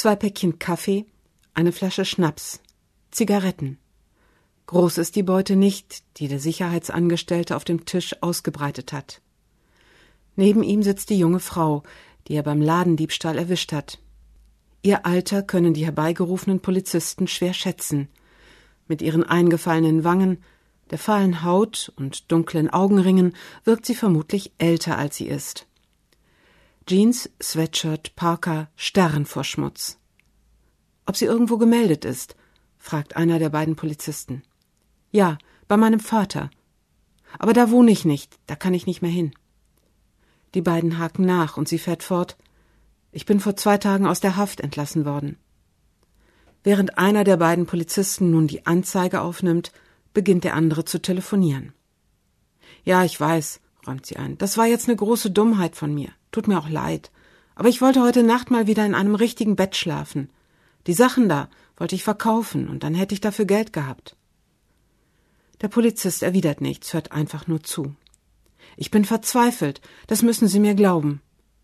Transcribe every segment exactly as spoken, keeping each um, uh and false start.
zwei Päckchen Kaffee, eine Flasche Schnaps, Zigaretten. Groß ist die Beute nicht, die der Sicherheitsangestellte auf dem Tisch ausgebreitet hat. Neben ihm sitzt die junge Frau, die er beim Ladendiebstahl erwischt hat. Ihr Alter können die herbeigerufenen Polizisten schwer schätzen. Mit ihren eingefallenen Wangen, der fahlen Haut und dunklen Augenringen wirkt sie vermutlich älter, als sie ist. Jeans, Sweatshirt, Parker starren vor Schmutz. »Ob sie irgendwo gemeldet ist?« fragt einer der beiden Polizisten. »Ja, bei meinem Vater. Aber da wohne ich nicht, da kann ich nicht mehr hin.« Die beiden haken nach und sie fährt fort. »Ich bin vor zwei Tagen aus der Haft entlassen worden.« Während einer der beiden Polizisten nun die Anzeige aufnimmt, beginnt der andere zu telefonieren. »Ja, ich weiß«, räumt sie ein, »das war jetzt eine große Dummheit von mir. Tut mir auch leid. Aber ich wollte heute Nacht mal wieder in einem richtigen Bett schlafen. Die Sachen da wollte ich verkaufen und dann hätte ich dafür Geld gehabt.« Der Polizist erwidert nichts, hört einfach nur zu. »Ich bin verzweifelt, das müssen Sie mir glauben.«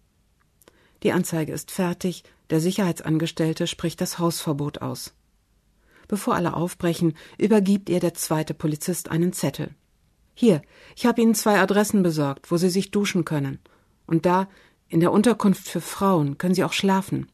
Die Anzeige ist fertig, der Sicherheitsangestellte spricht das Hausverbot aus. Bevor alle aufbrechen, übergibt ihr der zweite Polizist einen Zettel. »Hier, ich habe Ihnen zwei Adressen besorgt, wo Sie sich duschen können. Und da, in der Unterkunft für Frauen, können Sie auch schlafen.«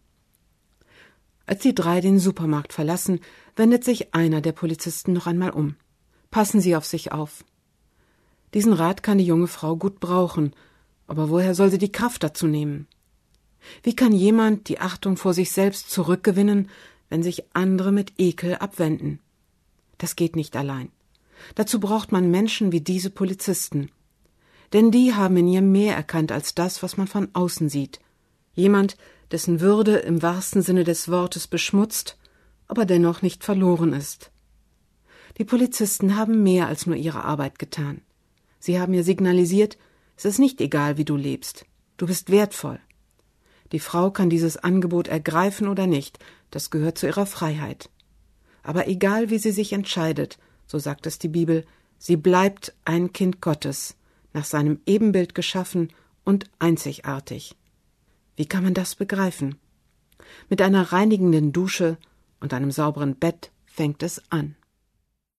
Als die drei den Supermarkt verlassen, wendet sich einer der Polizisten noch einmal um. »Passen Sie auf sich auf.« Diesen Rat kann die junge Frau gut brauchen, aber woher soll sie die Kraft dazu nehmen? Wie kann jemand die Achtung vor sich selbst zurückgewinnen, wenn sich andere mit Ekel abwenden? Das geht nicht allein. Dazu braucht man Menschen wie diese Polizisten. Denn die haben in ihr mehr erkannt als das, was man von außen sieht. Jemand, dessen Würde im wahrsten Sinne des Wortes beschmutzt, aber dennoch nicht verloren ist. Die Polizisten haben mehr als nur ihre Arbeit getan. Sie haben ihr signalisiert, es ist nicht egal, wie du lebst. Du bist wertvoll. Die Frau kann dieses Angebot ergreifen oder nicht, das gehört zu ihrer Freiheit. Aber egal, wie sie sich entscheidet, so sagt es die Bibel, sie bleibt ein Kind Gottes, nach seinem Ebenbild geschaffen und einzigartig. Wie kann man das begreifen? Mit einer reinigenden Dusche und einem sauberen Bett fängt es an.